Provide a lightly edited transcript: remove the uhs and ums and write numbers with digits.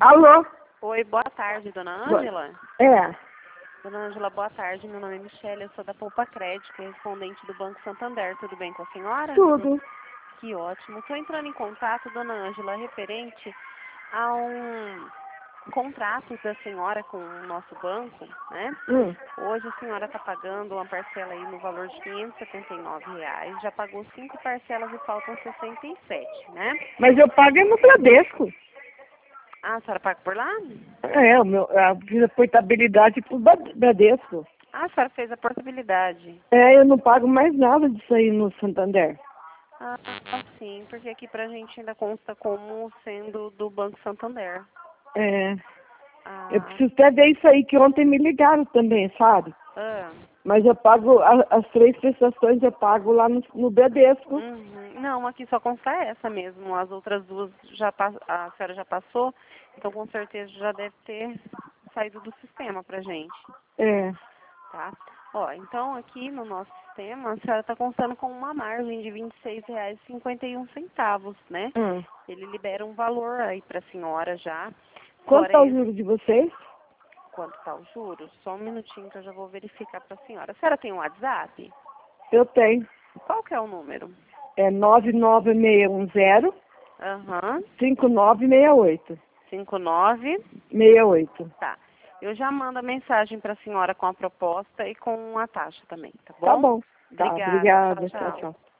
Alô? Oi, boa tarde, dona Boa- Ângela. É. Dona Ângela, boa tarde. Meu nome é Michele, eu sou da Poupa Crédito, correspondente do Banco Santander. Tudo bem com a senhora? Tudo. Que ótimo. Estou entrando em contato, dona Ângela, referente a um contrato da senhora com o nosso banco, né? Hoje a senhora está pagando uma parcela aí no valor de R$ 579. Já pagou 5 parcelas e faltam 67, né? Mas eu pago é no Bradesco. Ah, a senhora paga por lá? É, fiz a portabilidade pro Bradesco. Ah, a senhora fez a portabilidade. É, eu não pago mais nada disso aí no Santander. Ah, sim, porque aqui pra gente ainda consta como sendo do Banco Santander. É. Eu Ah, preciso até ver isso aí, que ontem me ligaram também, sabe? ah, Mas eu pago, as 3 prestações eu pago lá no Bradesco. uhum. Não, aqui só consta essa mesmo. As outras duas a senhora já passou, então com certeza já deve ter saído do sistema pra gente, É. tá? Ó, então aqui no nosso sistema a senhora está constando com uma margem de R$ 26,51, né? Ele libera um valor aí pra senhora já. Quanto Fora tá o esse, juro de vocês? quanto tá o juros? Só um minutinho que eu já vou verificar pra senhora. A senhora tem um WhatsApp? Eu tenho. Qual que é o número? É 99610 Aham. 5968. 59. 68. Tá. Eu já mando a mensagem para a senhora com a proposta e com a taxa também, tá Tá bom? bom. Tá, Obrigada. Tchau, obrigada. Tchau, tchau. tchau.